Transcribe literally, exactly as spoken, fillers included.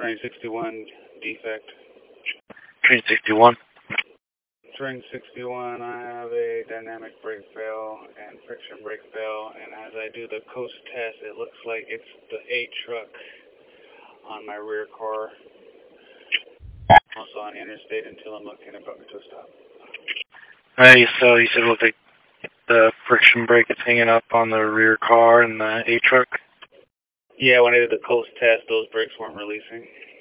Train sixty-one defect. Train sixty-one. Train sixty-one, I have a dynamic brake fail and friction brake fail, and as I do the coast test, it looks like it's the A truck on my rear car. Also on interstate until I'm looking about to stop. Hey, so you said it looked like the friction brake is hanging up on the rear car and the A truck? Yeah, when I did the coast test, those brakes weren't releasing.